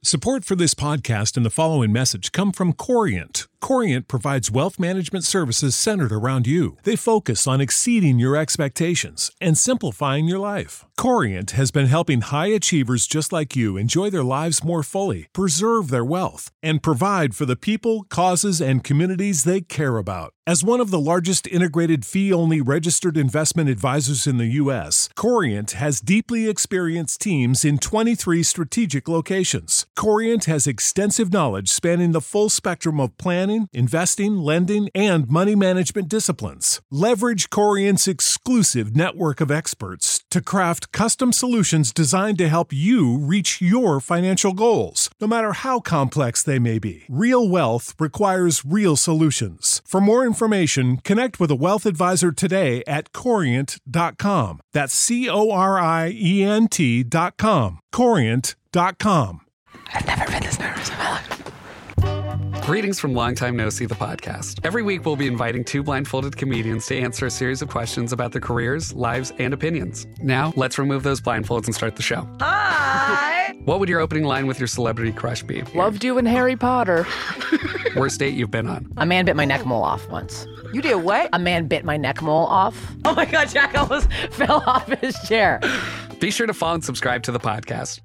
Support for this podcast and the following message come from Corient. Corient provides wealth management services centered around you. They focus on exceeding your expectations and simplifying your life. Corient has been helping high achievers just like you enjoy their lives more fully, preserve their wealth, and provide for the people, causes, and communities they care about. As one of the largest integrated fee-only registered investment advisors in the U.S., Corient has deeply experienced teams in 23 strategic locations. Corient has extensive knowledge spanning the full spectrum of planning, investing, lending, and money management disciplines. Leverage Corient's exclusive network of experts to craft custom solutions designed to help you reach your financial goals, no matter how complex they may be. Real wealth requires real solutions. For more information, connect with a wealth advisor today at Corient.com. That's Corient.com. Corient.com. I've never been this nervous in my life. Greetings from Long Time No See, the podcast. Every week, we'll be inviting two blindfolded comedians to answer a series of questions about their careers, lives, and opinions. Now, let's remove those blindfolds and start the show. Hi! What would your opening line with your celebrity crush be? Loved you in Harry Potter. Worst date you've been on? A man bit my neck mole off once. You did what? A man bit my neck mole off. Oh my God, Jack almost fell off his chair. Be sure to follow and subscribe to the podcast.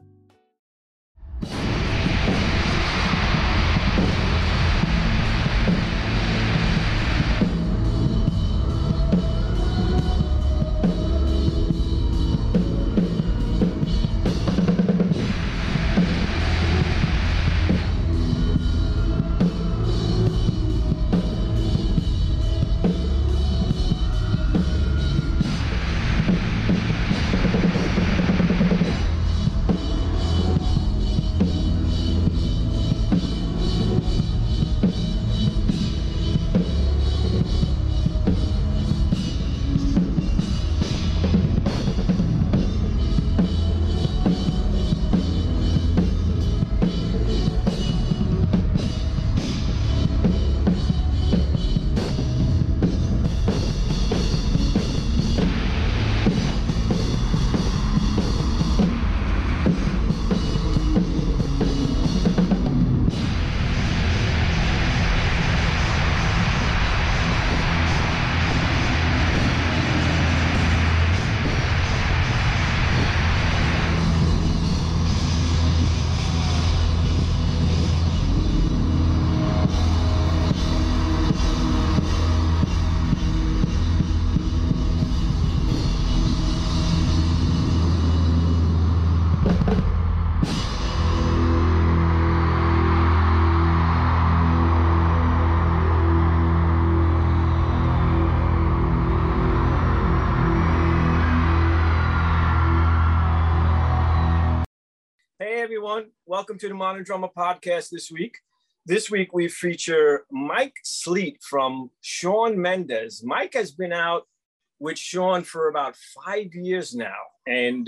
Hey everyone, welcome to the Modern Drummer Podcast this week. This week we feature Mike Sleet from Shawn Mendes. Mike has been out with Shawn for about 5 years now. And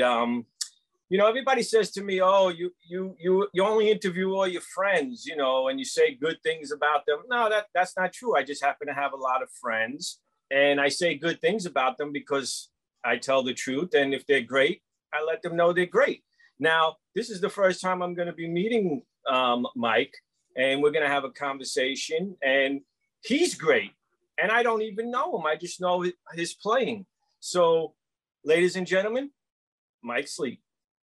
everybody says to me, oh, you only interview all your friends, and you say good things about them. No, that's not true. I just happen to have a lot of friends and I say good things about them because I tell the truth. And if they're great, I let them know they're great. Now, this is the first time I'm going to be meeting Mike, and we're going to have a conversation, and he's great. And I don't even know him. I just know his playing. So, ladies and gentlemen, Mike Sleet.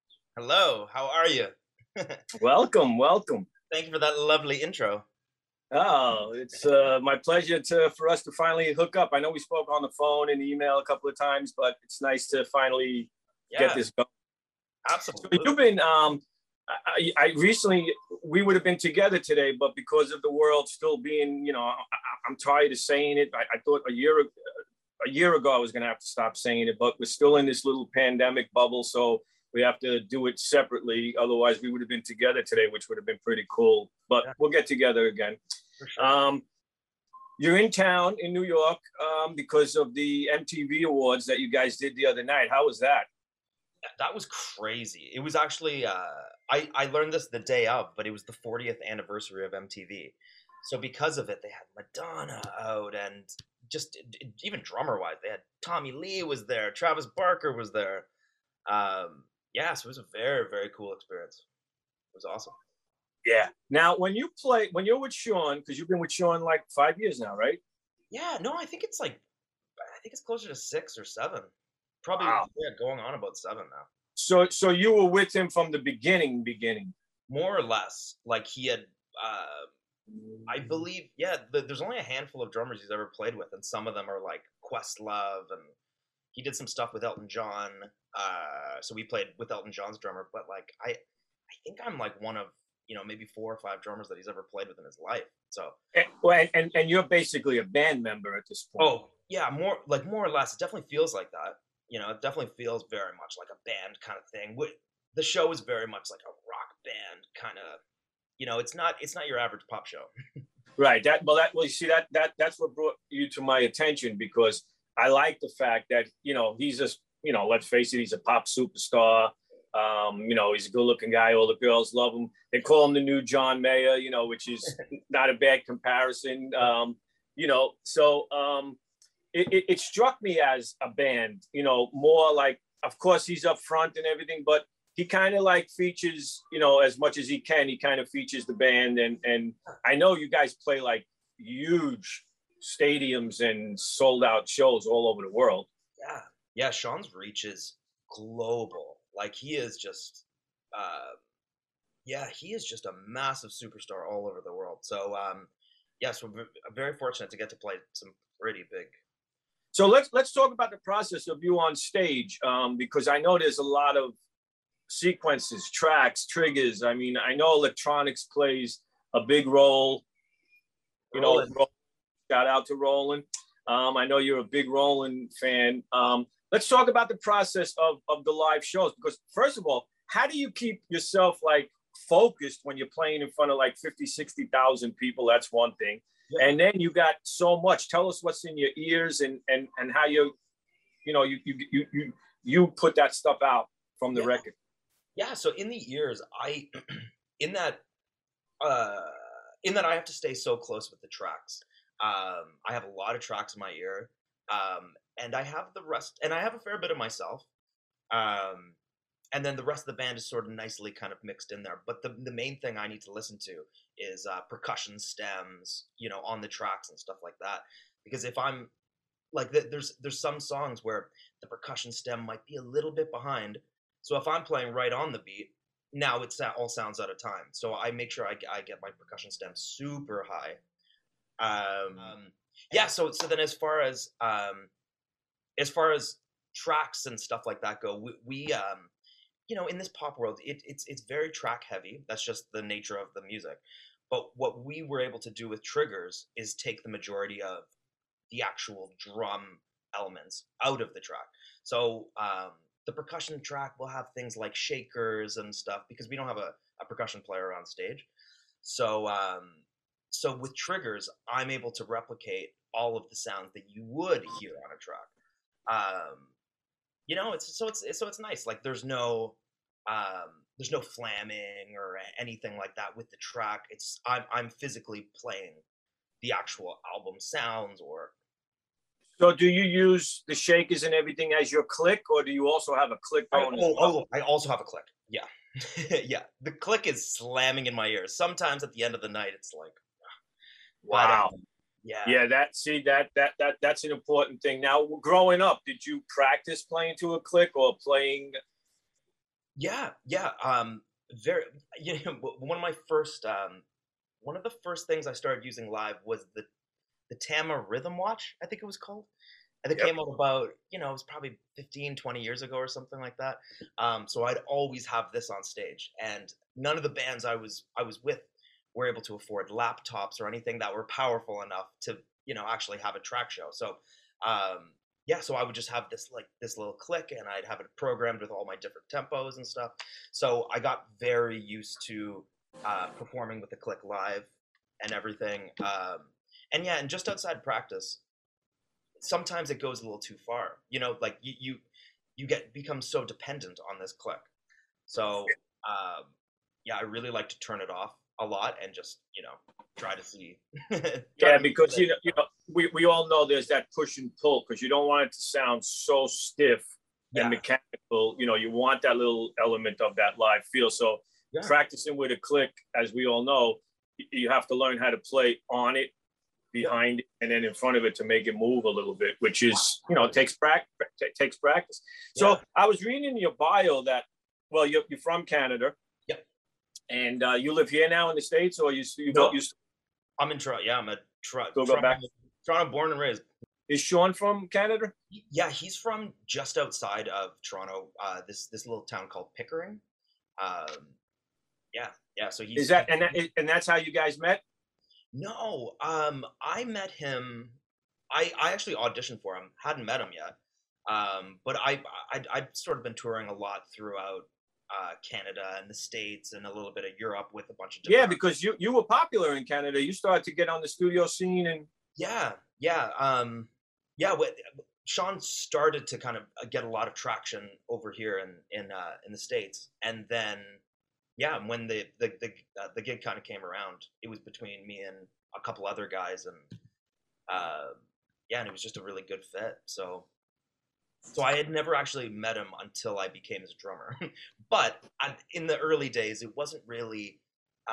Hello, how are you? Welcome. Thank you for that lovely intro. Oh, it's my pleasure for us to finally hook up. I know we spoke on the phone and email a couple of times, but it's nice to finally get this going. Absolutely. So you've been, I recently, we would have been together today, but because of the world still being, I'm tired of saying it. I thought a year ago I was going to have to stop saying it, but we're still in this little pandemic bubble. So we have to do it separately. Otherwise we would have been together today, which would have been pretty cool, but we'll get together again. For sure. You're in town in New York because of the MTV Awards that you guys did the other night. How was that? That was crazy. It was actually, I learned this the day of, but it was the 40th anniversary of MTV. So because of it, they had Madonna out, and just even drummer-wise, they had Tommy Lee was there, Travis Barker was there. So it was a very, very cool experience. was awesome. Yeah. Now, when you're with Sean, because you've been with Sean like 5 years now, right? Yeah, no, I think it's closer to 6 or 7. Probably, Wow. yeah, going on about 7 now. So you were with him from the beginning. More or less. Like he had, I believe, yeah, there's only a handful of drummers he's ever played with, and some of them are like Questlove, and he did some stuff with Elton John. So we played with Elton John's drummer, but like I think I'm like one of, maybe 4 or 5 drummers that he's ever played with in his life. So and you're basically a band member at this point. Oh yeah, more or less. It definitely feels like that. It definitely feels very much like a band kind of thing. The show is very much like a rock band kind of. It's not your average pop show. Right. You see that's what brought you to my attention, because I like the fact that he's just let's face it, he's a pop superstar. He's a good-looking guy. All the girls love him. They call him the new John Mayer, which is not a bad comparison. It struck me as a band, more like, of course, he's up front and everything, but he kind of like features, as much as he can, he kind of features the band. And I know you guys play like huge stadiums and sold out shows all over the world. Yeah. Sean's reach is global. Like he is just, he is just a massive superstar all over the world. So, yes, we're very fortunate to get to play some pretty big. So let's talk about the process of you on stage, because I know there's a lot of sequences, tracks, triggers. I mean, I know electronics plays a big role. Shout out to Roland. I know you're a big Roland fan. Let's talk about the process of the live shows, because first of all, how do you keep yourself like focused when you're playing in front of like 50, 60,000 people? That's one thing. Yeah. And then you got so much. Tell us what's in your ears and how you put that stuff out from the record. Yeah. So in the ears, in that I have to stay so close with the tracks. I have a lot of tracks in my ear. And I have the rest, and I have a fair bit of myself. And then the rest of the band is sort of nicely kind of mixed in there. But the main thing I need to listen to is percussion stems, on the tracks and stuff like that. Because if I'm like, there's some songs where the percussion stem might be a little bit behind. So if I'm playing right on the beat, now it all sounds out of time. So I make sure I get my percussion stem super high. So then as far as tracks and stuff like that go, we in this pop world, it's very track heavy. That's just the nature of the music. But what we were able to do with Triggers is take the majority of the actual drum elements out of the track. So the percussion track will have things like shakers and stuff, because we don't have a percussion player on stage. So with Triggers, I'm able to replicate all of the sounds that you would hear on a track. It's nice. Like there's no flamming or anything like that with the track. I'm physically playing the actual album sounds. Or so do you use the shakers and everything as your click, or do you also have a click going? I also have a click. Yeah. Yeah. The click is slamming in my ears. Sometimes at the end of the night, it's like, wow. Yeah. That's an important thing. Now, growing up, did you practice playing to a click or playing? Yeah. One of the first things I started using live was the Tama Rhythm Watch, I think it was called. And it came out about, it was probably 15, 20 years ago or something like that. So I'd always have this on stage, and none of the bands I was with were able to afford laptops or anything that were powerful enough to, actually have a track show. So, so I would just have this little click, and I'd have it programmed with all my different tempos and stuff. So I got very used to performing with the click live and everything. And just outside practice, sometimes it goes a little too far. Like you become so dependent on this click. So, I really like to turn it off a lot and just try to see. Because we all know there's that push and pull, because you don't want it to sound so stiff and mechanical. You want that little element of that live feel. So practicing with a click, as we all know, you have to learn how to play on it, behind it, and then in front of it to make it move a little bit, which is, takes practice. So I was reading in your bio that, well, you're from Canada. Yep. And you live here now in the States, or you no, I'm in Toronto. Yeah, I'm a Toronto born and raised. Is Sean from Canada? Yeah, he's from just outside of Toronto, this little town called Pickering. So he's... Is that, and that's how you guys met? No, I met him. I actually auditioned for him. Hadn't met him yet. But I'd sort of been touring a lot throughout Canada and the States and a little bit of Europe with a bunch of different... Yeah, because you were popular in Canada. You started to get on the studio scene and... Sean started to kind of get a lot of traction over here in the States, and then when the gig kind of came around, it was between me and a couple other guys, and and it was just a really good fit. So I had never actually met him until I became his drummer, but in the early days, it wasn't really.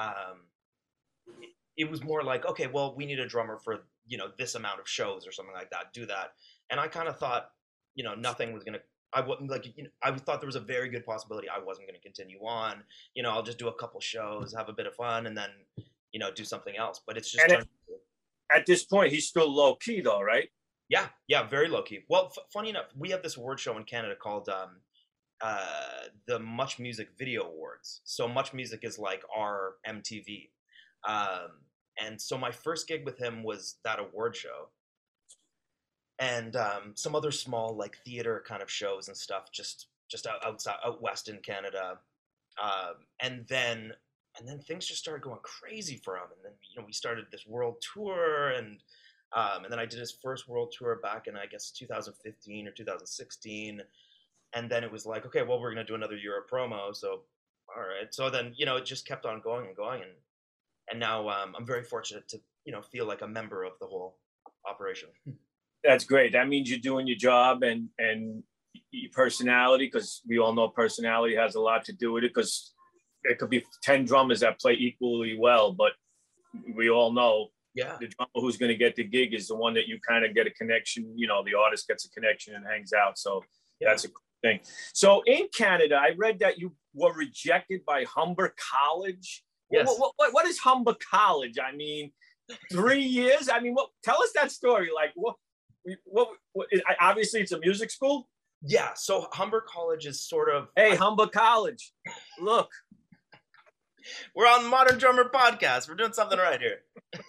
It was more like, okay, well, we need a drummer for this amount of shows or something like that. Do that. And I kind of thought, nothing was gonna. I wouldn't I thought there was a very good possibility I wasn't going to continue on. I'll just do a couple shows, have a bit of fun, and then do something else. But it's just at this point, he's still low key though, right? Yeah, very low key. Well, funny enough, we have this award show in Canada called the Much Music Video Awards. So Much Music is like our MTV. And so my first gig with him was that award show, and some other small like theater kind of shows and stuff, just out west in Canada, and then things just started going crazy for him, and then we started this world tour, and then I did his first world tour back in I guess 2015 or 2016, and then it was like, okay, well, we're gonna do another year of promo, so all right, so then it just kept on going and going, and now I'm very fortunate to feel like a member of the whole operation. That's great. That means you're doing your job and your personality, because we all know personality has a lot to do with it, because it could be 10 drummers that play equally well, but we all know the drummer who's going to get the gig is the one that you kind of get a connection, the artist gets a connection and hangs out. So that's a cool thing. So in Canada, I read that you were rejected by Humber College. Yes. What is Humber College? I mean, 3 years? I mean, tell us that story. Like, what obviously it's a music school? Yeah, so Humber College is sort of... Hey, Humber College, look. We're on the Modern Drummer podcast. We're doing something right here.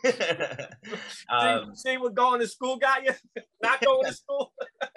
See what going to school got you? Not going to school?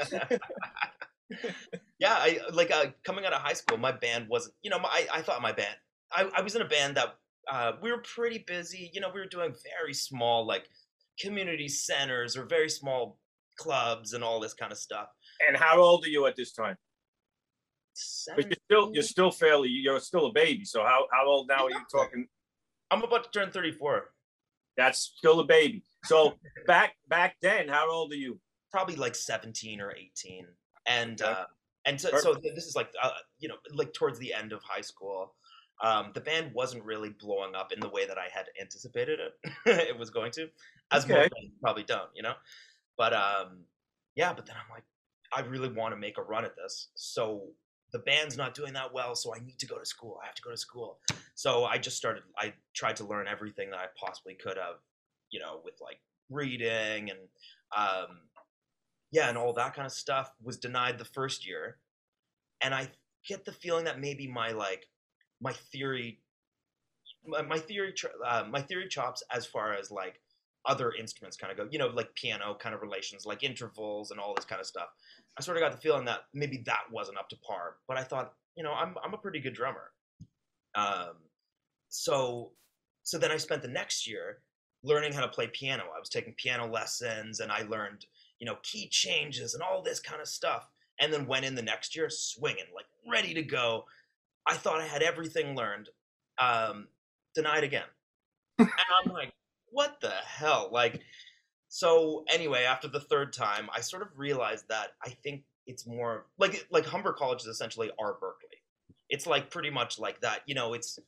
Yeah, coming out of high school, my band wasn't... I thought my band... I was in a band that we were pretty busy. We were doing very small, like, community centers or very small clubs and all this kind of stuff. And how old are you at this time? 17. But you're still a baby. So how old now are you talking? I'm about to turn 34. That's still a baby. So back then, how old are you? Probably like 17 or 18. And so this is like like towards the end of high school. The band wasn't really blowing up in the way that I had anticipated it was going to, as most bands probably don't, But but then I'm like, I really want to make a run at this. So the band's not doing that well, so I need to go to school. I have to go to school. So I tried to learn everything that I possibly could have, with like reading and and all that kind of stuff. Was denied the first year. And I get the feeling that maybe my theory chops as far as like other instruments kind of go, like piano kind of relations, like intervals and all this kind of stuff. I sort of got the feeling that maybe that wasn't up to par, but I thought, I'm a pretty good drummer. So then I spent the next year learning how to play piano. I was taking piano lessons, and I learned, key changes and all this kind of stuff. And then went in the next year swinging, like ready to go. I thought I had everything learned. Denied again. And I'm like, what the hell? So anyway, after the third time, I sort of realized that I think it's more like Humber College is essentially our Berkeley. It's like pretty much like that.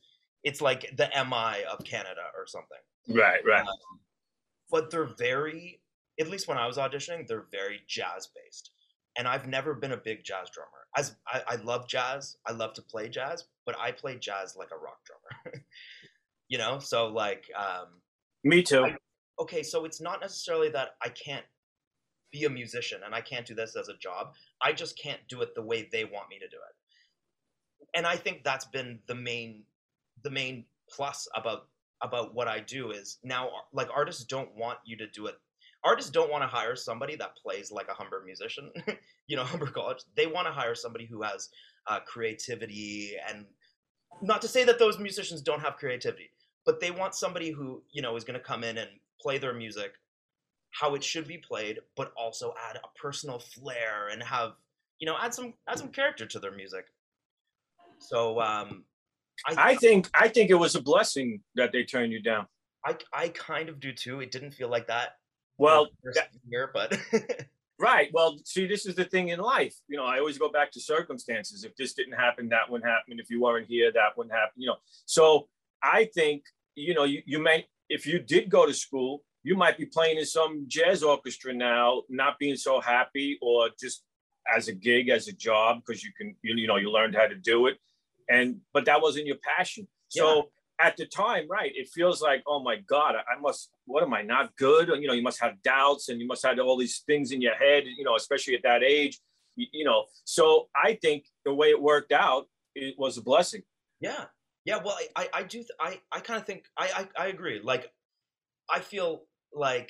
It's like the MI of Canada or something. Right. But they're very, at least when I was auditioning, they're very jazz based. And I've never been a big jazz drummer. As I love jazz, I love to play jazz, but I play jazz like a rock drummer. You know, so like Me too. Okay, so it's not necessarily that I can't be a musician and I can't do this as a job. I just can't do it the way they want me to do it. And I think that's been the main plus about what I do is now, like, artists don't want you to do it. Artists don't want to hire somebody that plays like a Humber musician, you know, Humber College. They want to hire somebody who has creativity, and not to say that those musicians don't have creativity, but they want somebody who, you know, is going to come in and play their music how it should be played, but also add a personal flair and have, you know, add some character to their music. So I think it was a blessing that they turned you down. I kind of do too. It didn't feel like that. Well, year, but right. Well, see, this is the thing in life. You know, I always go back to circumstances. If this didn't happen, that wouldn't happen. If you weren't here, that wouldn't happen. You know, so I think, you know, you may, if you did go to school, you might be playing in some jazz orchestra now, not being so happy, or just as a gig, as a job, because you learned how to do it. But that wasn't your passion. So at the time, right, it feels like, oh my God, what am I not good? You know, you must have doubts, and you must have all these things in your head, you know, especially at that age, you know. So I think the way it worked out, it was a blessing. Yeah. Yeah. Well, I kind of think, I agree. Like, I feel like,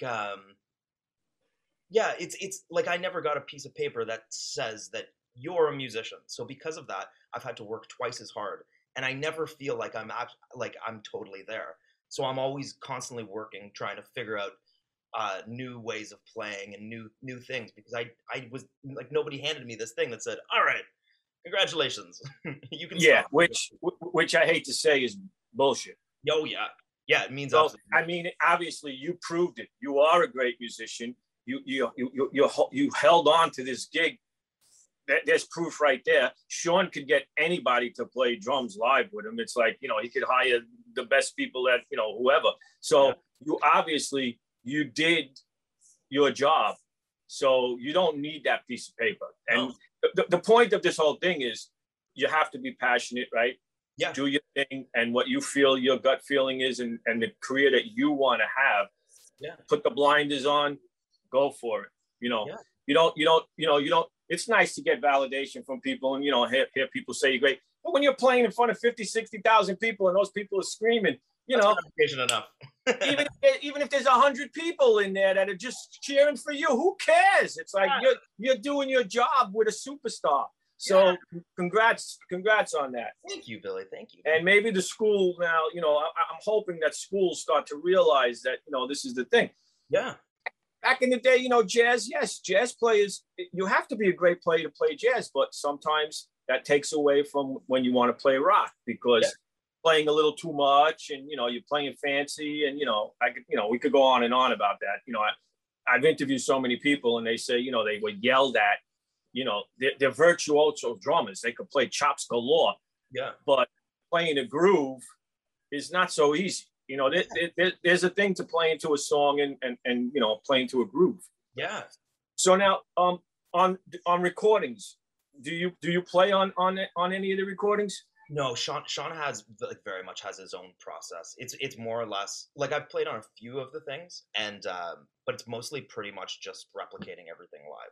it's like I never got a piece of paper that says that you're a musician. So because of that, I've had to work twice as hard, and I never feel like I'm totally there. So I'm always constantly working, trying to figure out new ways of playing and new things, because I was like, nobody handed me this thing that said, all right, congratulations. You can stop. Which I hate to say is bullshit. Oh yeah. Yeah, it means I mean, obviously you proved it. You are a great musician. You held on to this gig. There's proof right there. Sean could get anybody to play drums live with him. It's like, you know, he could hire the best people at, you know, whoever. So you obviously, you did your job. So you don't need that piece of paper. And the point of this whole thing is you have to be passionate, right? Yeah. Do your thing, and what you feel your gut feeling is, and the career that you want to have. Yeah. Put the blinders on, go for it. You know, you don't, it's nice to get validation from people and, you know, hear people say you're great. But when you're playing in front of 50, 60,000 people and those people are screaming, you know, enough. even if there's 100 people in there that are just cheering for you, who cares? It's like you're doing your job with a superstar. So congrats on that. Thank you, Billy. Thank you. And maybe the school now, you know, I'm hoping that schools start to realize that, you know, this is the thing. Yeah. Back in the day, you know, jazz players, you have to be a great player to play jazz, but sometimes that takes away from when you want to play rock, because playing a little too much, and, you know, you're playing fancy, and, you know, we could go on and on about that. You know, I've interviewed so many people, and they say, you know, they were yelled at. You know, they're virtuoso drummers. They could play chops galore. Yeah. But playing a groove is not so easy. You know, there's a thing to playing to a song and you know, playing to a groove. Yeah. So now, on recordings, do you play on any of the recordings? No, Sean has, like, very much has his own process. It's more or less like I've played on a few of the things, and but it's mostly pretty much just replicating everything live.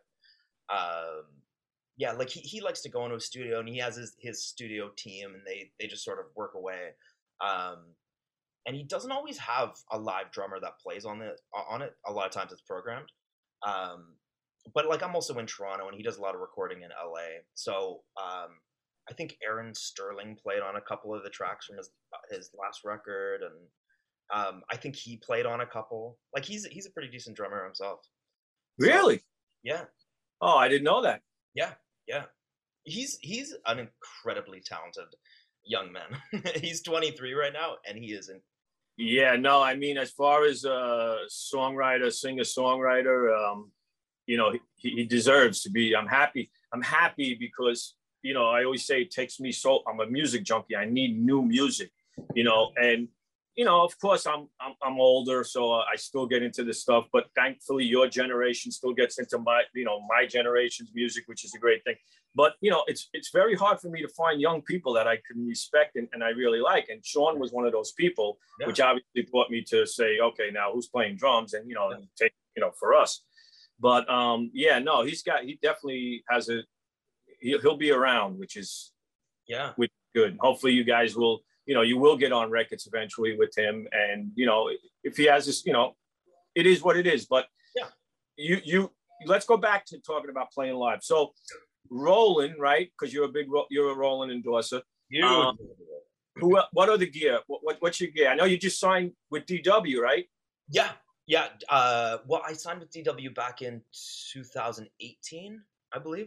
Yeah, like he likes to go into a studio, and he has his studio team, and they just sort of work away. And he doesn't always have a live drummer that plays on it. A lot of times it's programmed. But like, I'm also in Toronto, and he does a lot of recording in LA. So I think Aaron Sterling played on a couple of the tracks from his last record, and I think he played on a couple. Like, he's a pretty decent drummer himself. Really? So, yeah. Oh, I didn't know that. Yeah. He's an incredibly talented young man. He's 23 right now, and he is Yeah, no, I mean, as far as singer-songwriter, you know, he deserves to be. I'm happy because, you know, I always say it takes me I'm a music junkie. I need new music. And of course I'm older, so I still get into this stuff, but thankfully your generation still gets into my generation's music, which is a great thing. But it's very hard for me to find young people that I can respect and I really like. And Sean was one of those people, which obviously brought me to say, okay, now who's playing drums, and take for us. But he definitely has he'll be around, which is good. Hopefully you guys will, you will get on records eventually with him. And, if he has this, it is what it is. But you let's go back to talking about playing live. So Roland, right? Because you're a Roland endorser. What are the gear? What's your gear? I know you just signed with DW, right? Yeah. Well, I signed with DW back in 2018, I believe.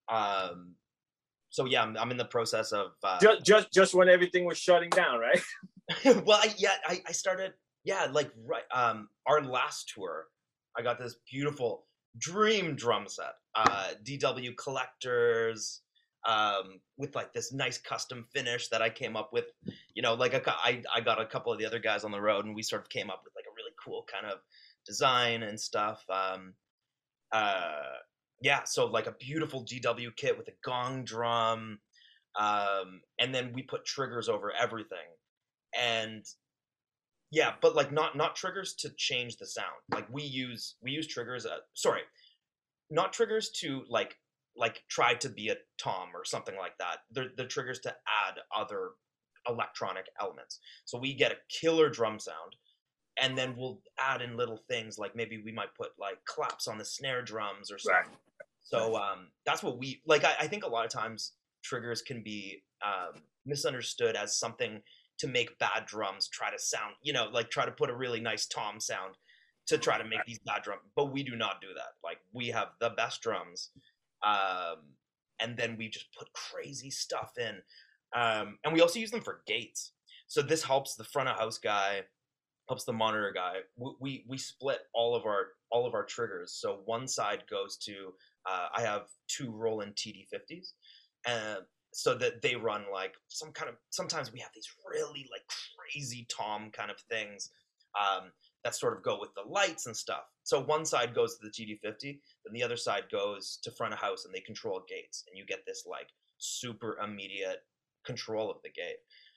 So yeah, I'm in the process of just when everything was shutting down, right? Well, I started our last tour. I got this beautiful dream drum set, DW Collectors, with like this nice custom finish that I came up with. I got a couple of the other guys on the road, and we sort of came up with like a really cool kind of design and stuff. So like a beautiful DW kit with a gong drum, and then we put triggers over everything, and but like not triggers to change the sound. Like we use triggers. Not triggers to like try to be a tom or something like that. The triggers to add other electronic elements. So we get a killer drum sound, and then we'll add in little things like maybe we might put like claps on the snare drums or something. Right. So that's what we like. I think a lot of times triggers can be misunderstood as something to make bad drums try to sound, like try to put a really nice tom sound to try to make these bad drums. But we do not do that. Like we have the best drums, and then we just put crazy stuff in, and we also use them for gates. So this helps the front of house guy, helps the monitor guy. We split all of our triggers. So one side goes to I have two Roland TD50s, so that they run like sometimes we have these really like crazy tom kind of things that sort of go with the lights and stuff. So one side goes to the TD50, then the other side goes to front of house, and they control gates, and you get this like super immediate control of the gate.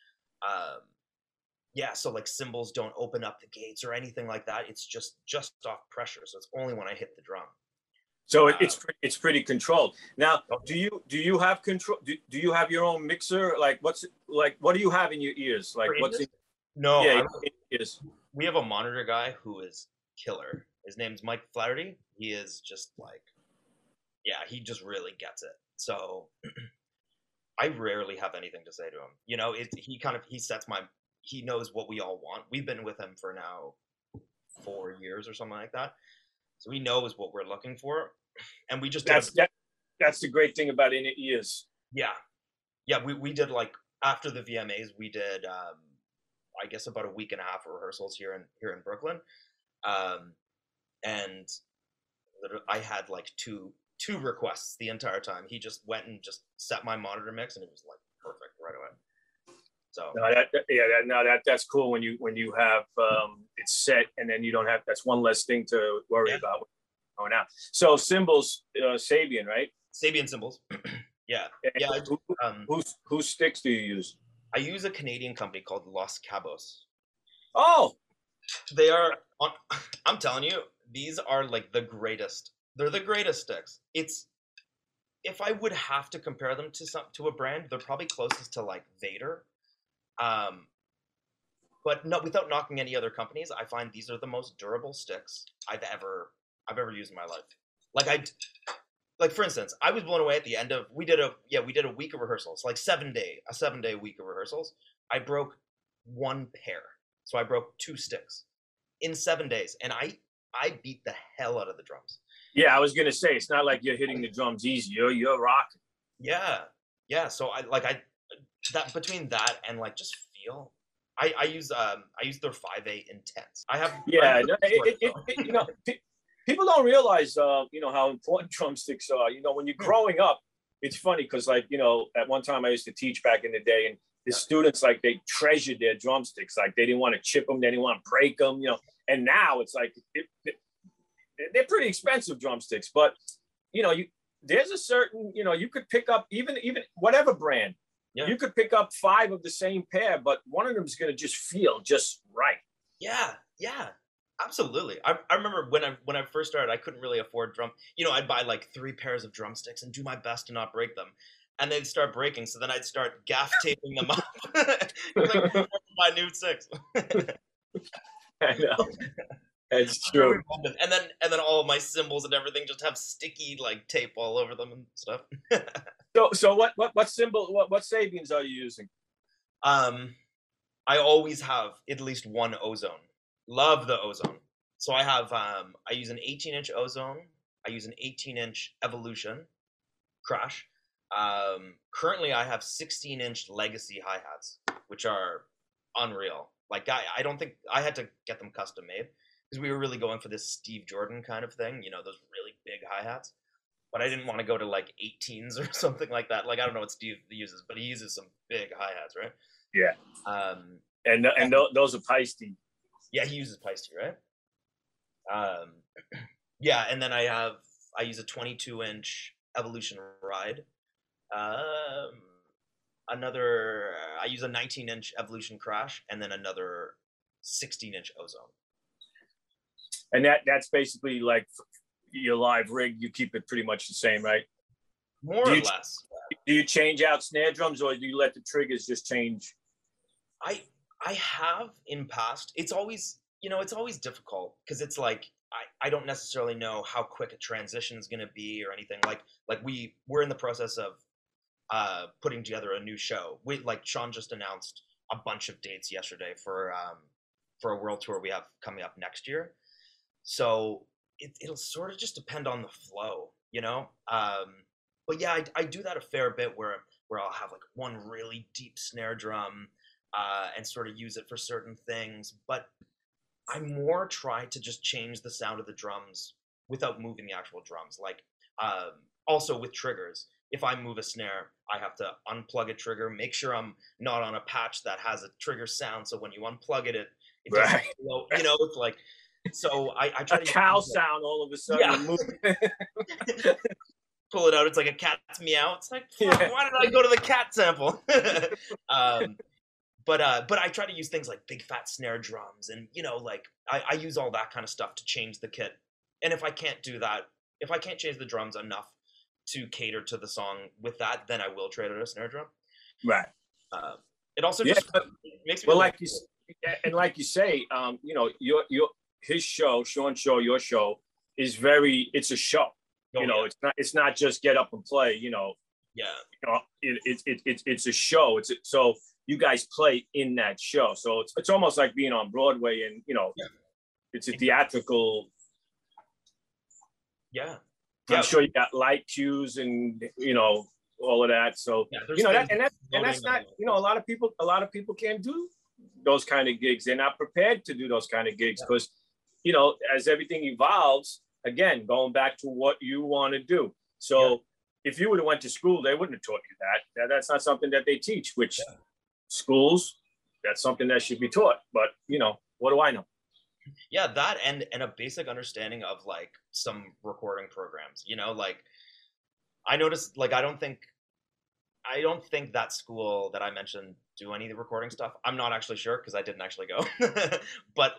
So like cymbals don't open up the gates or anything like that. It's just off pressure, so it's only when I hit the drum. So it's pretty controlled. Now, do you have control? Do you have your own mixer? Like what do you have in your ears? Like what's in, no? Yeah, ears. We have a monitor guy who is killer. His name's Mike Flaherty. He is just like, he just really gets it. So I rarely have anything to say to him. He knows what we all want. We've been with him for now 4 years or something like that. So he knows what we're looking for, and we just that's the great thing about in ears. We did like after the VMAs, we did I guess about a week and a half of rehearsals here in Brooklyn, and I had like two requests the entire time. He just went and just set my monitor mix, and it was like perfect right away. So that's cool when you have it's set, and then you don't have, that's one less thing to worry about going out. So cymbals, Sabian, right? Sabian cymbals. Whose sticks do you use? I use a Canadian company called Los Cabos. Oh, they are. I'm telling you, these are like the greatest. They're the greatest sticks. If I would have to compare them to a brand, they're probably closest to like Vader. But no, without knocking any other companies, I find these are the most durable sticks I've ever used in my life. Like for instance, I was blown away at the end of we did a week of rehearsals, like a 7-day week of rehearsals. I broke one pair, so I broke 2 sticks in 7 days, and I beat the hell out of the drums. Yeah, I was gonna say it's not like you're hitting the drums easy. You're rocking. Yeah. So that between that and like just feel, I use their 5/8 Intense. I have people don't realize how important drumsticks are. When you're growing up, it's funny because at one time I used to teach back in the day, and the students, like, they treasured their drumsticks. Like, they didn't want to chip them, they didn't want to break them, you know. And now it's like they're pretty expensive drumsticks, but you know, there's a certain, you know, you could pick up even whatever brand. Yeah. You could pick up 5 of the same pair, but one of them is going to just feel just right. Yeah, absolutely. I remember when I first started, I couldn't really afford drum. You know, I'd buy like 3 pairs of drumsticks and do my best to not break them, and they'd start breaking. So then I'd start gaff taping them up. Like, buy new 6. I know. It's true. And then all of my cymbals and everything just have sticky like tape all over them and stuff. So what cymbal, what Sabians are you using? I always have at least one Ozone. Love the Ozone. So I have I use an 18-inch Ozone. I use an 18-inch Evolution Crash. Currently I have 16-inch Legacy hi-hats, which are unreal. Like I don't think I had to get them custom made, because we were really going for this Steve Jordan kind of thing, you know, those really big hi-hats. But I didn't want to go to like 18s or something like that. Like, I don't know what Steve uses, but he uses some big hi-hats, right? Yeah. And those are Paiste. Yeah, he uses Paiste, right? Yeah, and then I use a 22-inch Evolution Ride. I use a 19-inch Evolution Crash, and then another 16-inch Ozone. And that's basically like your live rig. You keep it pretty much the same, right? More or less. Do you change out snare drums, or do you let the triggers just change? I have in past. It's always difficult, because it's like I don't necessarily know how quick a transition is going to be or anything. Like we're in the process of putting together a new show. Sean just announced a bunch of dates yesterday for a world tour we have coming up next year. So it'll sort of just depend on the flow, you know? But yeah, I do that a fair bit where I'll have like one really deep snare drum and sort of use it for certain things. But I more try to just change the sound of the drums without moving the actual drums. Like, also with triggers, if I move a snare, I have to unplug a trigger, make sure I'm not on a patch that has a trigger sound. So when you unplug it doesn't flow, you know, it's like, so I try to cow sound all of a sudden. Yeah. Pull it out. It's like a cat's meow. It's like, why did I go to the cat sample? But I try to use things like big fat snare drums, and you know, like I use all that kind of stuff to change the kit. And if I can't do that, if I can't change the drums enough to cater to the song with that, then I will trade it a snare drum. Right. It also just makes me well, like you say, you know, his show, Sean's show, your show is it's a show. You know, it's not just get up and play. You know. Yeah. You know, it's a show. So you guys play in that show. So it's almost like being on Broadway, and you know, it's a theatrical. Yeah. I'm sure you got light cues and you know all of that. So you know that's not, you know, a lot of people can't do those kind of gigs. They're not prepared to do those kind of gigs because you know, as everything evolves, again, going back to what you want to do. So if you would have went to school, they wouldn't have taught you that. That's not something that they teach, which schools, that's something that should be taught. But, you know, what do I know? Yeah, that and a basic understanding of like some recording programs, you know, like I noticed, like, I don't think that school that I mentioned do any of the recording stuff. I'm not actually sure because I didn't actually go, but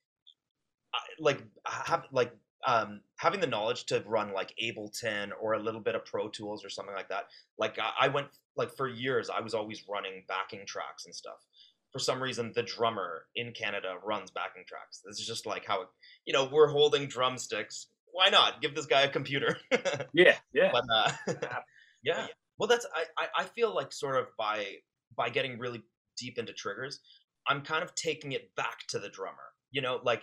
having the knowledge to run like Ableton or a little bit of Pro Tools or something like that. Like I went, like for years, I was always running backing tracks and stuff. For some reason, the drummer in Canada runs backing tracks. This is just like how, you know, we're holding drumsticks. Why not give this guy a computer? Yeah. But yeah. Well, I feel like sort of by getting really deep into triggers, I'm kind of taking it back to the drummer. You know, like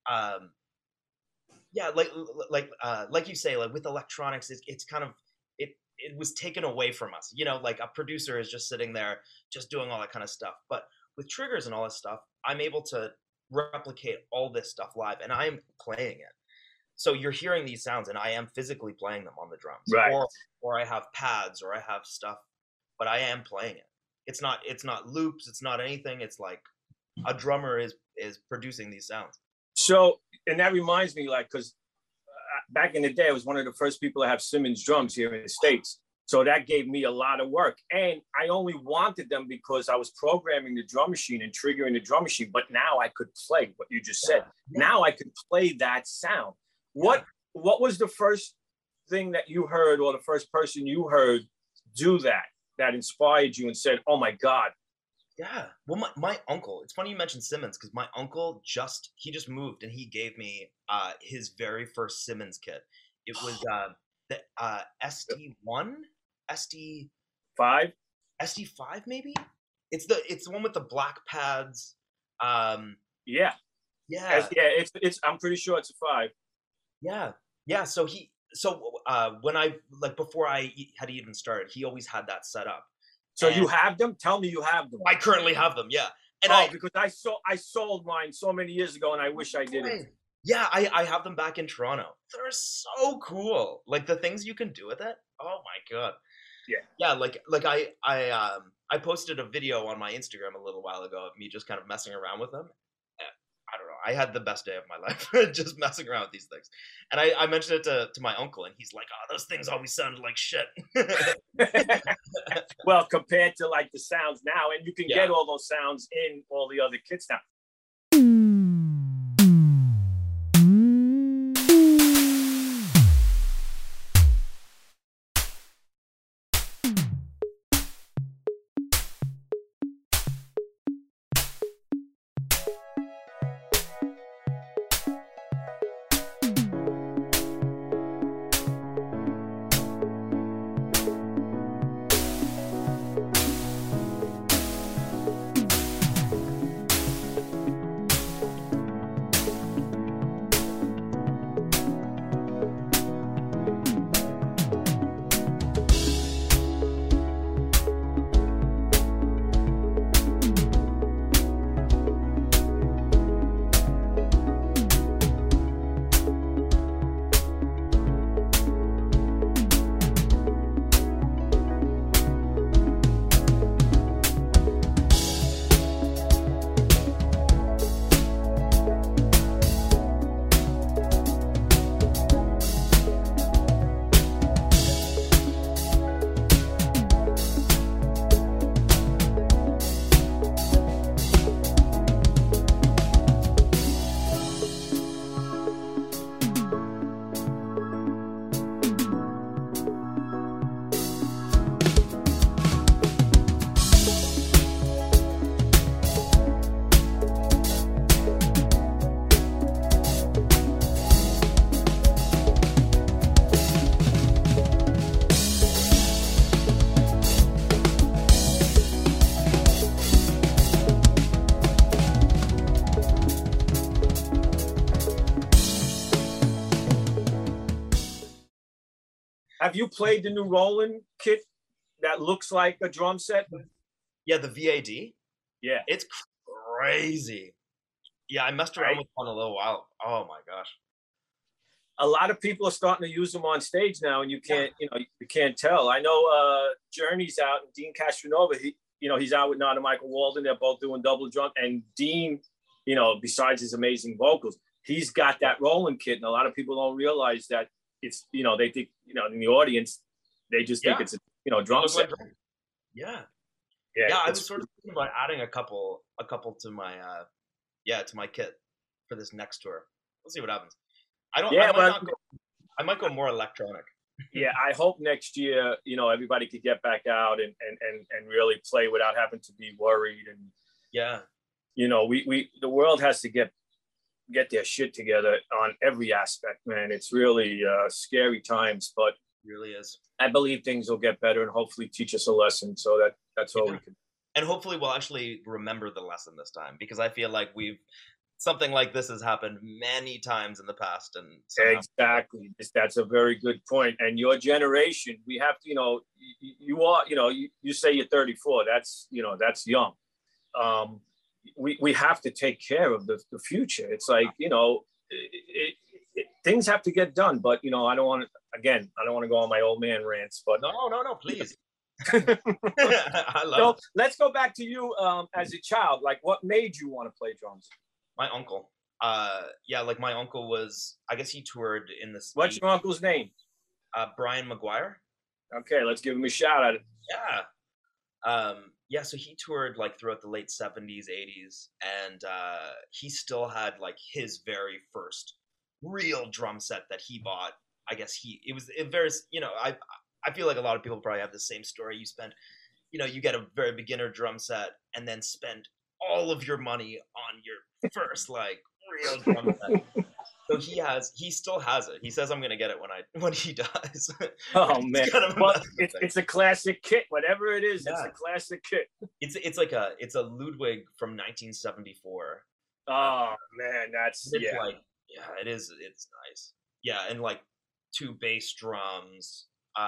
like you say, like with electronics, it's kind of it was taken away from us. You know, like a producer is just sitting there just doing all that kind of stuff. But with triggers and all this stuff, I'm able to replicate all this stuff live, and I am playing it. So you're hearing these sounds, and I am physically playing them on the drums. Right. Or I have pads, or I have stuff, but I am playing it. It's not loops. It's not anything. It's like a drummer is producing these sounds. So, and that reminds me, like, because back in the day, I was one of the first people to have Simmons drums here in the States. So that gave me a lot of work. And I only wanted them because I was programming the drum machine and triggering the drum machine. But now I could play what you just said. Yeah. Now I could play that sound. What was the first thing that you heard, or the first person you heard do that inspired you and said, oh my God? Yeah. Well, my uncle, it's funny you mentioned Simmons, because my uncle just moved and he gave me his very first Simmons kit. It was the SD1, SD5 maybe. It's the one with the black pads. Yeah. It's I'm pretty sure it's a 5. Yeah. So when I, like, before I had even started, he always had that set up. So you have them? Tell me you have them. I currently have them. Yeah. And because I sold mine so many years ago, and I wish I didn't. Yeah, I have them back in Toronto. They're so cool. Like, the things you can do with it. Oh my God. Yeah. Like I posted a video on my Instagram a little while ago of me just kind of messing around with them. I don't know. I had the best day of my life just messing around with these things. And I mentioned it to my uncle, and he's like, oh, those things always sounded like shit. Well, compared to like the sounds now, and you can get all those sounds in all the other kits now. Have you played the new Roland kit that looks like a drum set? Yeah, the VAD. Yeah. It's crazy. Yeah, I messed around with one a little while. Oh my gosh. A lot of people are starting to use them on stage now, and you can't tell. I know Journey's out, and Dean Castronova, he's out with Nada Michael Walden. They're both doing double drum. And Dean, besides his amazing vocals, he's got that Roland kit, and a lot of people don't realize that it's, they think, in the audience, they just think it's a drum set. Yeah, I was sort of thinking about adding a couple to my to my kit for this next tour. We'll see what happens. I might go more electronic. Yeah, I hope next year, everybody could get back out and really play without having to be worried. And the world has to get their shit together on every aspect, man. It's really scary times, but it really is. I believe things will get better and hopefully teach us a lesson. So that's all we can. And hopefully we'll actually remember the lesson this time, because I feel like something like this has happened many times in the past. And exactly. That's a very good point. And your generation, we have to, you say you're 34, that's young. We have to take care of the future. It's like, things have to get done, but I don't want to go on my old man rants, but no, please. I love So it. let's go back to you as a child. Like, what made you want to play drums? My uncle. Yeah, like my uncle was, I guess he toured in this. What's your uncle's name? Brian McGuire. Okay, let's give him a shout out. Yeah. Yeah, so he toured like throughout the late 70s, 80s, and he still had like his very first real drum set that he bought. I guess it was a very, I feel like a lot of people probably have the same story. You get a very beginner drum set and then spend all of your money on your first like real drum set. So he still has it. He says I'm gonna get it when he dies. Oh man, well, it's a classic kit. Whatever it is, yeah. It's a classic kit. It's a Ludwig from 1974. Oh man, it is. It's nice. Yeah, and like 2 bass drums,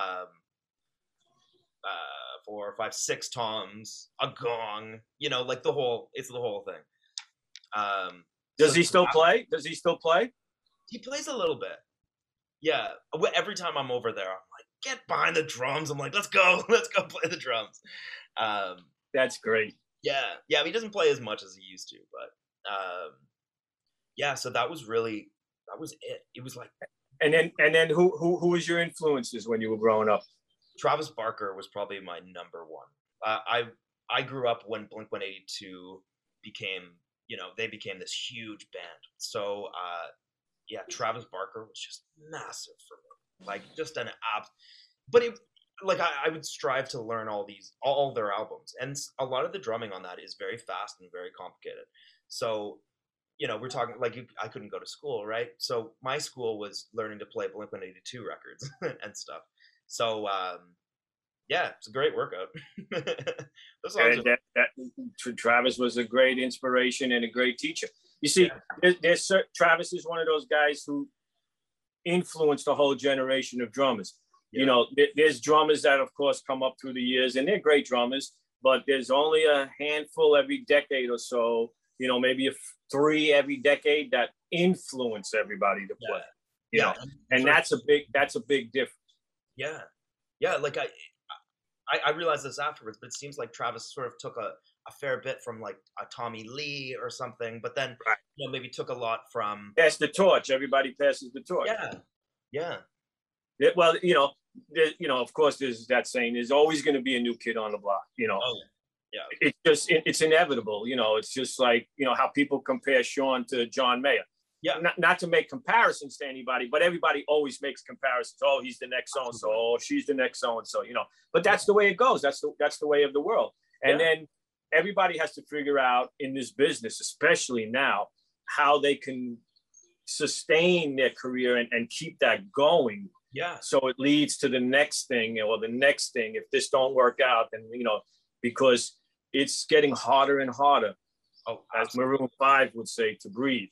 4, 5, 6 toms, a gong. Like it's the whole thing. Does he still play? Does he still play? He plays a little bit. Yeah. Every time I'm over there, I'm like, get behind the drums. I'm like, let's go play the drums. That's great. Yeah. He doesn't play as much as he used to, but yeah. So that was it. It was like. And then who was your influences when you were growing up? Travis Barker was probably my number one. I grew up when Blink-182 became. They became this huge band. So, yeah, Travis Barker was just massive for me. Like, just an app. But I would strive to learn all their albums. And a lot of the drumming on that is very fast and very complicated. So, we're talking, like, I couldn't go to school, right? So my school was learning to play Blink-182 records and stuff. So, yeah, it's a great workout. Travis was a great inspiration and a great teacher. You see, Travis is one of those guys who influenced a whole generation of drummers. Yeah. There's drummers that, of course, come up through the years, and they're great drummers, but there's only a handful every decade or so, maybe 3 every decade that influence everybody to play. Yeah. And that's a big difference. Yeah. Yeah, like I realized this afterwards, but it seems like Travis sort of took a fair bit from like a Tommy Lee or something, but then maybe took a lot from. Pass the torch. Everybody passes the torch. Yeah. Well, of course, there's that saying: "There's always going to be a new kid on the block." Oh, yeah. It's inevitable. It's just like how people compare Sean to John Mayer. Yeah. Not to make comparisons to anybody, but everybody always makes comparisons. Oh, he's the next so and so. Oh, she's the next so and so. But that's the way it goes. That's the way of the world. And then everybody has to figure out in this business, especially now, how they can sustain their career and keep that going. Yeah. So it leads to the next thing or the next thing. If this don't work out, then because it's getting harder and harder. Oh, as Maroon 5 would say, to breathe.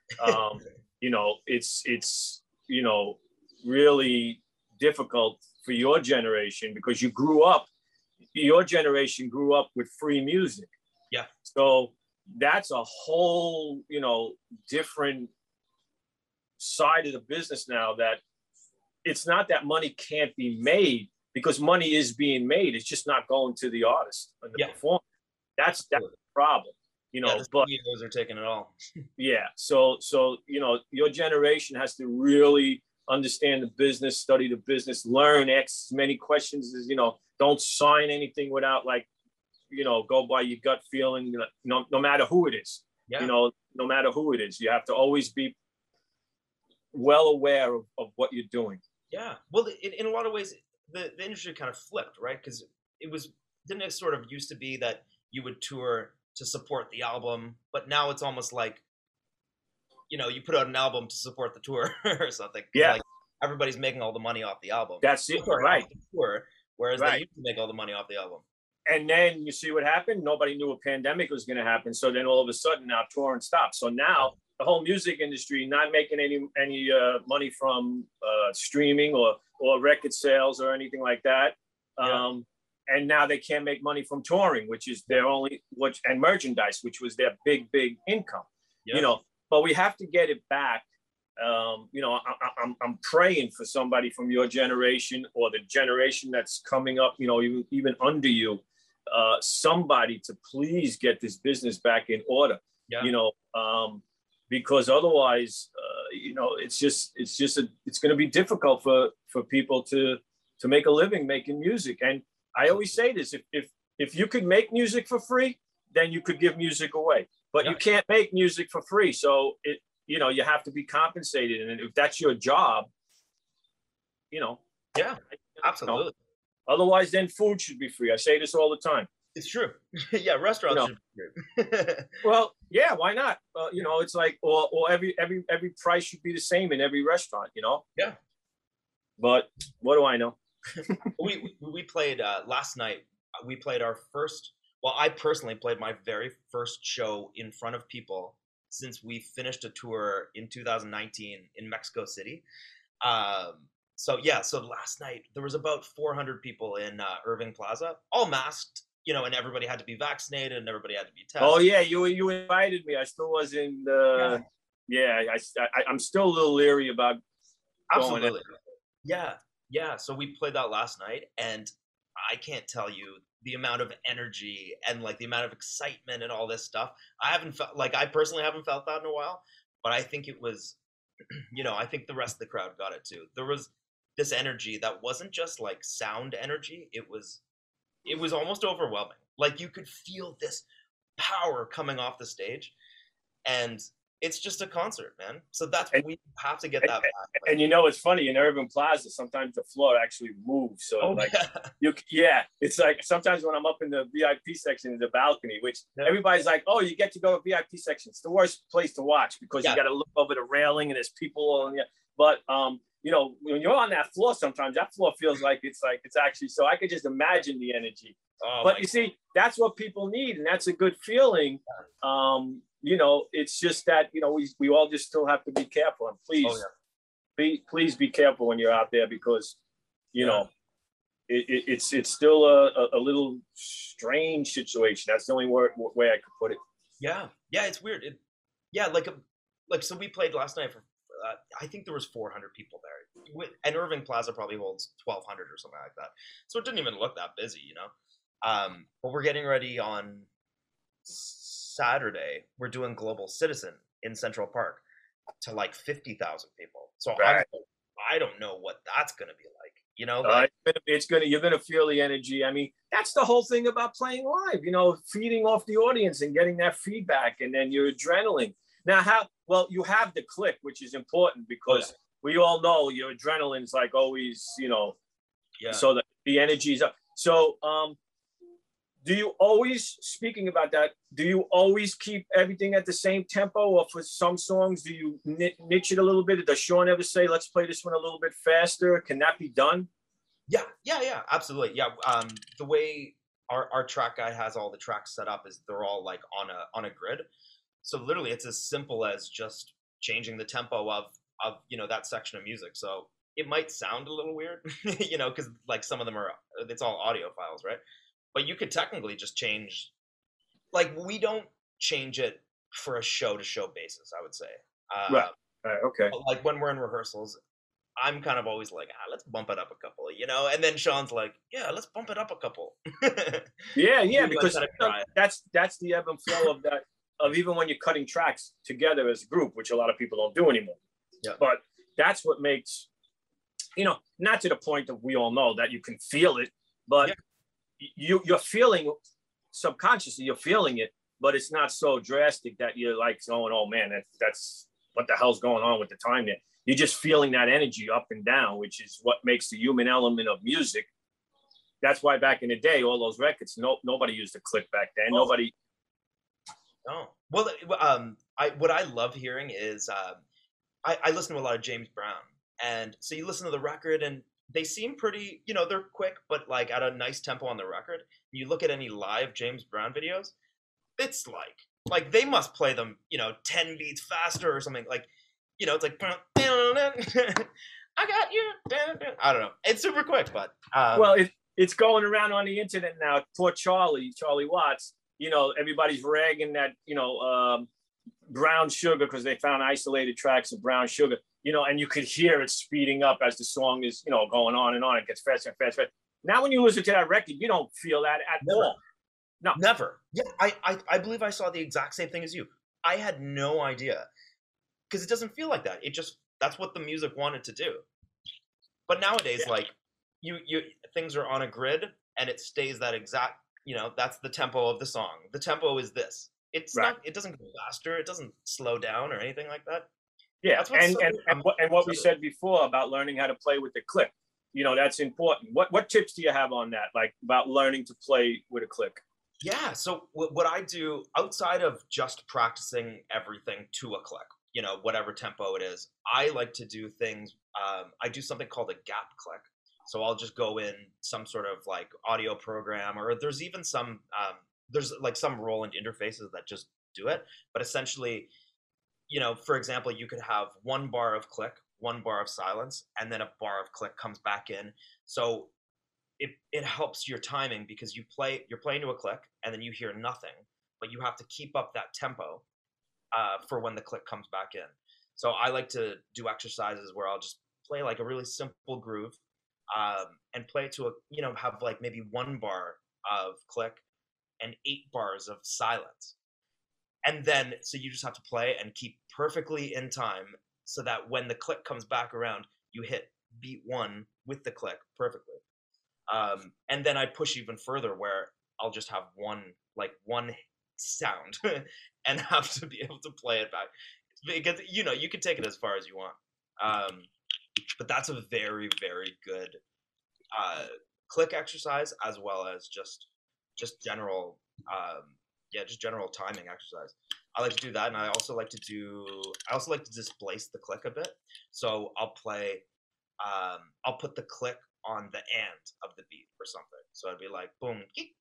It's really difficult for your generation because your generation grew up with free music. Yeah. So that's a whole, different side of the business now, that it's not that money can't be made, because money is being made. It's just not going to the artist and the performer. That's the problem. But CEOs are taking it all. Yeah. So, your generation has to really understand the business, study the business, learn, ask as many questions as, don't sign anything without go by your gut feeling, no matter who it is, no matter who it is, you have to always be well aware of what you're doing. Yeah. Well, in a lot of ways, the industry kind of flipped, right? Because didn't it sort of used to be that you would tour to support the album, but now it's almost like, you put out an album to support the tour or something. Yeah. Like everybody's making all the money off the album. That's it, right. Tour, whereas they used to make all the money off the album. And then you see what happened. Nobody knew a pandemic was going to happen. So then all of a sudden now touring stopped. So now the whole music industry not making any money from streaming or record sales or anything like that. And now they can't make money from touring, which is their only, and merchandise, which was their big income. But we have to get it back You know, I'm praying for somebody from your generation or the generation that's coming up, you know, even under you, somebody to please get this business back in order, you know, because otherwise, you know, it's going to be difficult for people to make a living making music. And I always say this, if you could make music for free, then you could give music away, but you can't make music for free. So you know, you have to be compensated. And if that's your job, you know. Yeah, absolutely. You know, otherwise, then food should be free. I say this all the time. It's true. Yeah, restaurants should be free. Well, yeah, why not? You know, it's like, or every price should be the same in every restaurant, you know? Yeah. But what do I know? we played last night. We played our first, well, I personally played my very first show in front of people since we finished a tour in 2019 in Mexico City. So last night there was about 400 people in Irving Plaza, all masked, you know, and everybody had to be vaccinated and everybody had to be tested. Oh yeah, you invited me. I still wasn't. I'm still a little leery about. Absolutely. Yeah. So we played that last night, and I can't tell you the amount of energy and like the amount of excitement and all this stuff. I personally haven't felt that in a while, but I think it was, you know, I think the rest of the crowd got it too. There was this energy that wasn't just like sound energy. It was almost overwhelming. Like you could feel this power coming off the stage, and it's just a concert, man. So we have to get that back. And you know, it's funny in Irving Plaza, sometimes the floor actually moves. So it's like sometimes when I'm up in the VIP section in the balcony, which everybody's like, oh, you get to go to VIP section. It's the worst place to watch because you got to look over the railing and there's people on you. But you know, when you're on that floor, sometimes that floor feels like it's actually. So I could just imagine the energy. But you see, that's what people need, and that's a good feeling. You know, it's just that, you know, we all just still have to be careful, and please be careful when you're out there, because, you know, it's still a little strange situation. That's the only way I could put it. Yeah, it's weird. So we played last night for. I think there was 400 people there, and Irving Plaza probably holds 1,200 or something like that. So it didn't even look that busy, you know. But we're getting ready on Saturday. We're doing Global Citizen in Central Park to like 50,000 people. So I don't know what that's gonna be like. You know, you're gonna feel the energy. I mean, that's the whole thing about playing live. You know, feeding off the audience and getting that feedback, and then your adrenaline. Now, you have the click, which is important because we all know your adrenaline's like always, you know, so that the energy's up. So, do you always, speaking about that, do you always keep everything at the same tempo, or for some songs, do you niche it a little bit? Does Sean ever say, let's play this one a little bit faster? Can that be done? Yeah, absolutely. Yeah. The way our track guy has all the tracks set up is they're all like on a grid. So literally it's as simple as just changing the tempo of, you know, that section of music. So it might sound a little weird, you know, because like some of them it's all audio files, right? But you could technically just change, like we don't change it for a show-to-show basis, I would say. Right, okay. But like when we're in rehearsals, I'm kind of always like, let's bump it up a couple, you know? And then Sean's like, yeah, let's bump it up a couple. yeah, because that's the ebb and flow of that, of even when you're cutting tracks together as a group, which a lot of people don't do anymore. Yeah. But that's what makes, you know, not to the point that we all know that you can feel it, but you're feeling subconsciously, you're feeling it, but it's not so drastic that you're like going, oh man, that's what the hell's going on with the time there. You're just feeling that energy up and down, which is what makes the human element of music. That's why back in the day, all those records, nobody used a click back then. Nobody. No. Well, what I love hearing is I listen to a lot of James Brown, and so you listen to the record and they seem pretty, you know, they're quick, but like at a nice tempo on the record. You look at any live James Brown videos, it's like they must play them, you know, 10 beats faster or something. Like, you know, it's like, I got you. I don't know. It's super quick, but well, it's going around on the internet now. Poor Charlie Watts. You know, everybody's ragging that, you know, Brown Sugar, because they found isolated tracks of Brown Sugar, and you could hear it speeding up as the song is, going on and on. It gets faster and faster. Now, when you listen to that record, you don't feel that at all. No, never. Yeah, I believe I saw the exact same thing as you. I had no idea, because it doesn't feel like that. That's what the music wanted to do. But nowadays, like you things are on a grid, and it stays that exact. That's the tempo of the song. The tempo is this. It's not. It doesn't go faster. It doesn't slow down or anything like that. Yeah, and what we said before about learning how to play with the click, that's important. What tips do you have on that, like about learning to play with a click? Yeah, so what I do outside of just practicing everything to a click, whatever tempo it is, I like to do things. I do something called a gap click. So I'll just go in some sort of like audio program, or there's even some there's like some Roland interfaces that just do it. But essentially, for example, you could have 1 bar of click, 1 bar of silence, and then a bar of click comes back in. So it helps your timing, because you're playing to a click and then you hear nothing, but you have to keep up that tempo for when the click comes back in. So I like to do exercises where I'll just play like a really simple groove and play it to have like maybe 1 bar of click and 8 bars of silence. And then, so you just have to play and keep perfectly in time, so that when the click comes back around, you hit beat 1 with the click perfectly. And then I push even further, where I'll just have one sound and have to be able to play it back. Because, you can take it as far as you want. But that's a very, very good click exercise, as well as just general just general timing exercise. I like to do that, and I also like to displace the click a bit. So I'll put the click on the and of the beat or something. So I'd be like boom,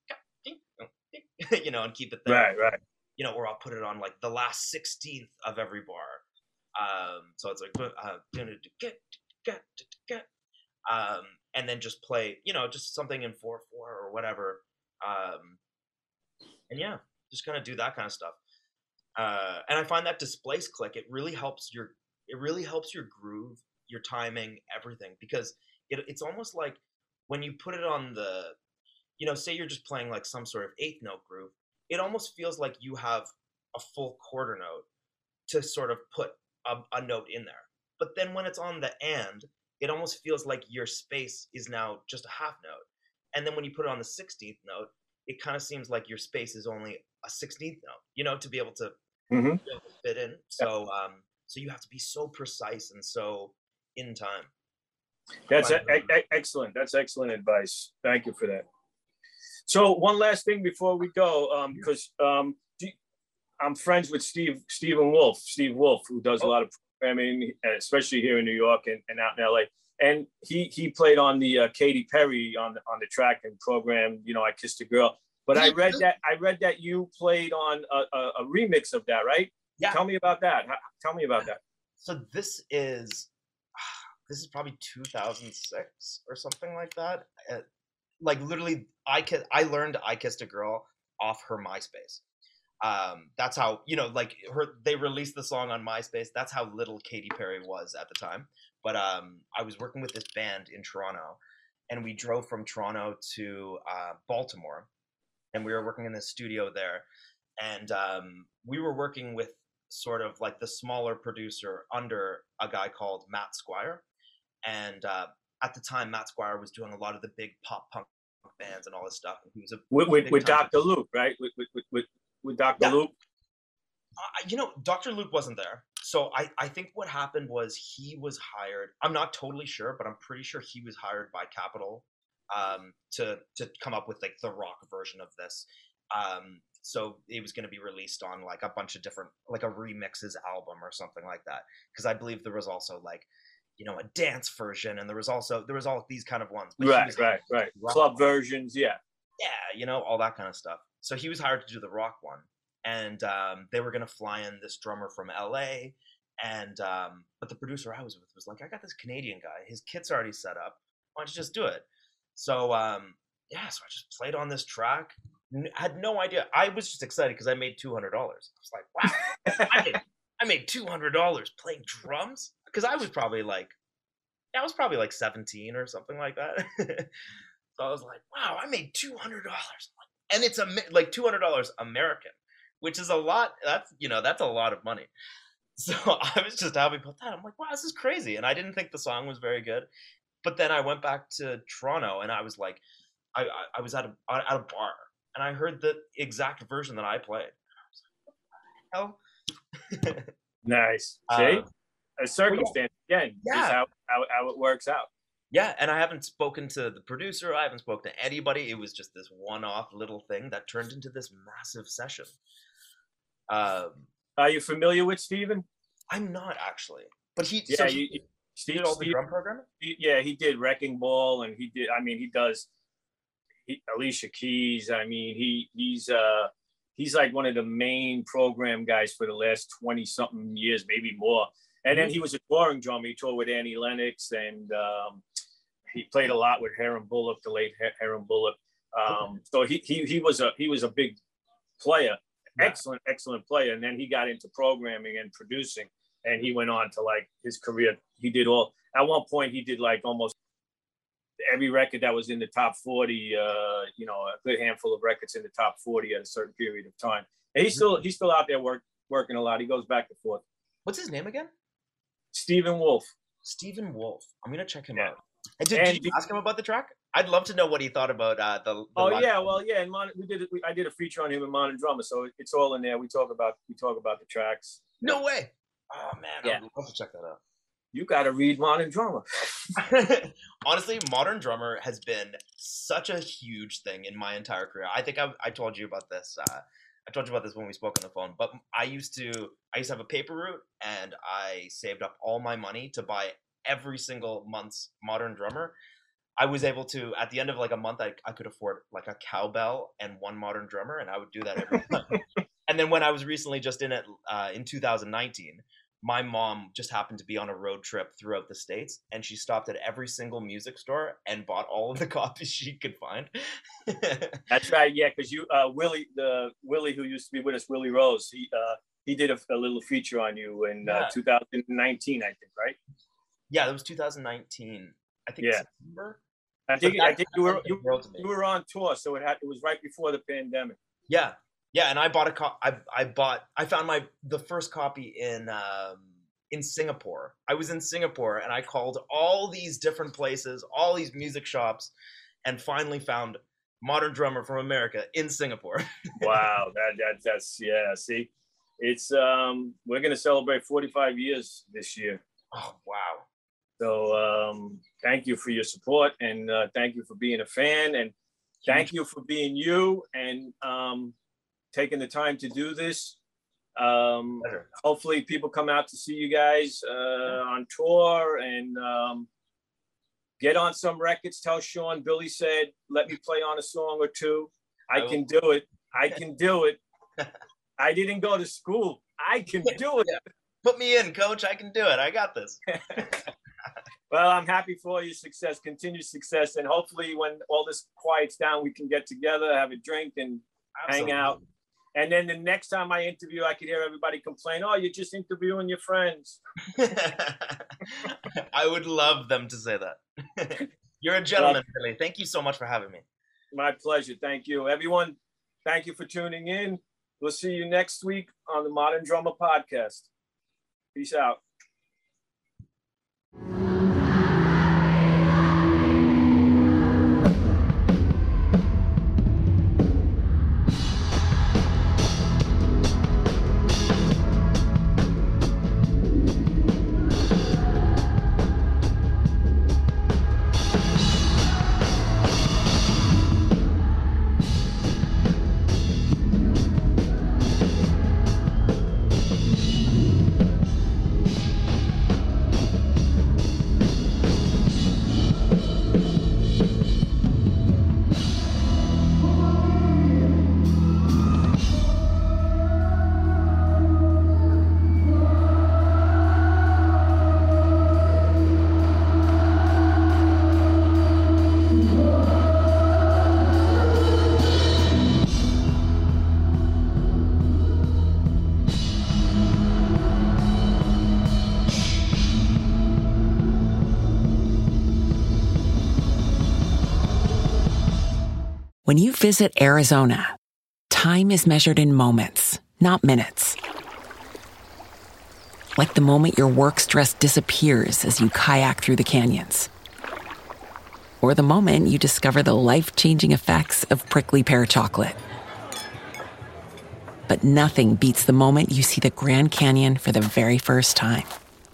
and keep it there. Right. Or I'll put it on like the last 16th of every bar. So it's like and then just play, just something in 4/4 or whatever. And yeah, just kind of do that kind of stuff. And I find that displace click, it really helps your groove, your timing, everything, because it's almost like when you put it on the, say you're just playing like some sort of 8th note groove, it almost feels like you have a full quarter note to sort of put a note in there. But then when it's on the and, it almost feels like your space is now just a half note. And then when you put it on the 16th note, it kind of seems like your space is only a 16th note, to be able to fit in. So so you have to be so precise and so in time. That's excellent. That's excellent advice. Thank you for that. So one last thing before we go, because I'm friends with Steve Wolf, who does a lot of programming, especially here in New York and out in LA. And he played on the Katy Perry on the track and program, I Kissed a Girl. But I read that you played on a remix of that, right? Yeah. Tell me about that. So this is probably 2006 or something like that. Like literally, I learned I Kissed a Girl off her MySpace. That's how, they released the song on MySpace. That's how little Katy Perry was at the time. But I was working with this band in Toronto, and we drove from Toronto to Baltimore, and we were working in the studio there. And we were working with sort of like the smaller producer under a guy called Matt Squire. And at the time, Matt Squire was doing a lot of the big pop punk bands and all this stuff. And he was with Dr. Luke, right? With Dr. Luke. Dr. Luke wasn't there. So I think what happened was he was hired. I'm not totally sure, but I'm pretty sure he was hired by Capitol to come up with like the rock version of this. So it was going to be released on like a bunch of different, like a remixes album or something like that. Because I believe there was also like, a dance version, and there was all these kind of ones. But right. Club versions, yeah. Yeah, all that kind of stuff. So he was hired to do the rock one. And they were going to fly in this drummer from LA. And but the producer I was with was like, I got this Canadian guy. His kit's already set up. Why don't you just do it? So, so I just played on this track. had no idea. I was just excited because I made $200. I was like, wow, I made $200 playing drums, because I was probably like 17 or something like that. So I was like, wow, I made $200, and it's like $200 American, which is a lot. That's a lot of money. So I was just happy about that. I'm like, wow, this is crazy. And I didn't think the song was very good. But then I went back to Toronto, and I was like, I was at a bar, and I heard the exact version that I played. I was like, what the hell? Nice. See? A circumstance, again, is how it works out. Yeah, and I haven't spoken to the producer. I haven't spoken to anybody. It was just this one-off little thing that turned into this massive session. Are you familiar with Steven? I'm not, actually. But he did all the drum programming? He did Wrecking Ball, and he does Alicia Keys. I mean, he's like one of the main program guys for the last 20-something years, maybe more. And then he was a touring drummer. He toured with Annie Lennox, and he played a lot with Hiram Bullock, the late Hiram Bullock. So he was a big player, excellent player. And then he got into programming and producing, and he went on to like his career. He did at one point he did like almost every record that was in the top 40. A good handful of records in the top 40 at a certain period of time. And he's still out there working a lot. He goes back and forth. What's his name again? Stephen Wolf. Stephen Wolf. I'm gonna check him out. And did you ask him about the track? I'd love to know what he thought about the and I did a feature on him in Modern Drummer, so it's all in there. We talk about the tracks. No way. Oh man, I'd love to check that out. You got to read Modern Drummer. Honestly, Modern Drummer has been such a huge thing in my entire career. I think I told you about this. I told you about this when we spoke on the phone. But I used to have a paper route, and I saved up all my money to buy every single month's Modern Drummer. I was able to, at the end of like a month, I could afford like a cowbell and one Modern Drummer, and I would do that every month. And then when I was recently just in 2019, my mom just happened to be on a road trip throughout the States, and she stopped at every single music store and bought all of the copies she could find. That's right, yeah, because Willie who used to be with us, Willie Rose, he did a little feature on you in 2019, I think, right? Yeah, that was 2019. I think September. I think you were on tour, so it was right before the pandemic. Yeah. Yeah, and I bought I found the first copy in Singapore. I was in Singapore, and I called all these different places, all these music shops, and finally found Modern Drummer from America in Singapore. Wow, that's see, it's we're gonna celebrate 45 years this year. Oh wow! So thank you for your support, and thank you for being a fan, and thank you for being you, and taking the time to do this. Hopefully people come out to see you guys on tour, and get on some records. Tell Sean Billy said, let me play on a song or two. I can do it. I didn't go to school. I can do it. Yeah. Put me in, coach. I can do it. I got this. Well, I'm happy for your success, continued success. And hopefully when all this quiets down, we can get together, have a drink, and hang out. And then the next time I interview, I could hear everybody complain, oh, you're just interviewing your friends. I would love them to say that. You're a gentleman, Billy. Thank you so much for having me. My pleasure. Thank you. Everyone, thank you for tuning in. We'll see you next week on the Modern Drummer Podcast. Peace out. When you visit Arizona, time is measured in moments, not minutes. Like the moment your work stress disappears as you kayak through the canyons. Or the moment you discover the life-changing effects of prickly pear chocolate. But nothing beats the moment you see the Grand Canyon for the very first time.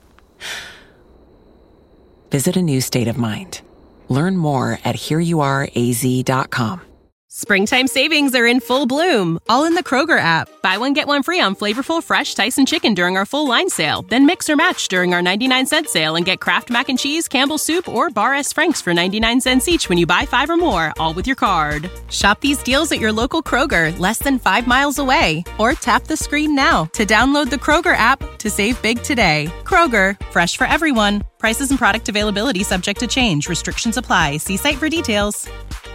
Visit a new state of mind. Learn more at hereyouareaz.com. Springtime savings are in full bloom, all in the Kroger app. Buy one, get one free on flavorful fresh Tyson chicken during our full line sale. Then mix or match during our 99-cent sale and get Kraft Mac and Cheese, Campbell's Soup, or Bar S. Frank's for 99 cents each when you buy 5 or more, all with your card. Shop these deals at your local Kroger, less than 5 miles away. Or tap the screen now to download the Kroger app to save big today. Kroger, fresh for everyone. Prices and product availability subject to change. Restrictions apply. See site for details.